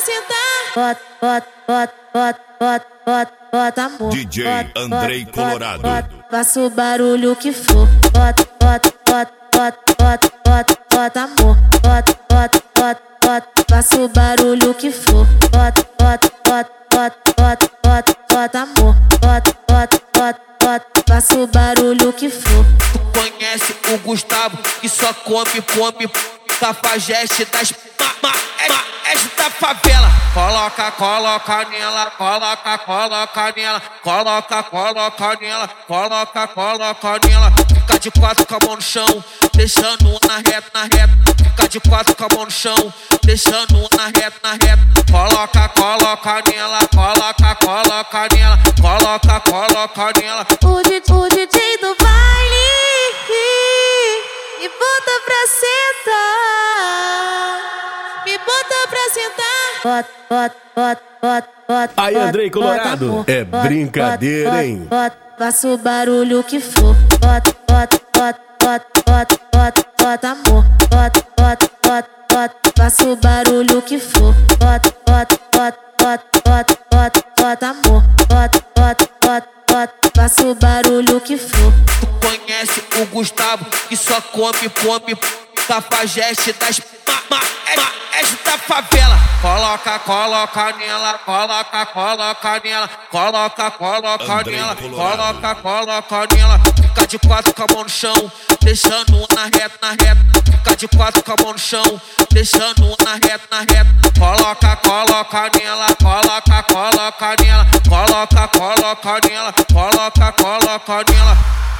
sentar. Bota amor. DJ Andrei Colorado. Faça o barulho que for. Bota amor. Faça o barulho que for. Bota amor. Faça o barulho que for. Tu conhece o Gustavo que só come cafajeste das maestras da favela. Coloca nela, coloca nela, coloca nela. Fica de quatro com a mão no chão, deixando na reta. Fica de quatro com a mão no chão, deixando na reta. Coloca nela, coloca nela, coloca nela. O DJ do baile me bota pra sentar. Me bota pra sentar. Aí, Andrei Colorado, é brincadeira, hein? Faça o barulho que for. Bota amor. Faça o barulho que for. Bota amor. Faça o barulho que for. Tu conhece o Gustavo que só come cafajeste das maestras da favela. Coloca nela, coloca nela, coloca nela. Fica de quatro com a mão no chão, deixando na reta. Fica de quatro com a mão no chão, deixando na reta. Coloca nela, coloca nela, coloca nela.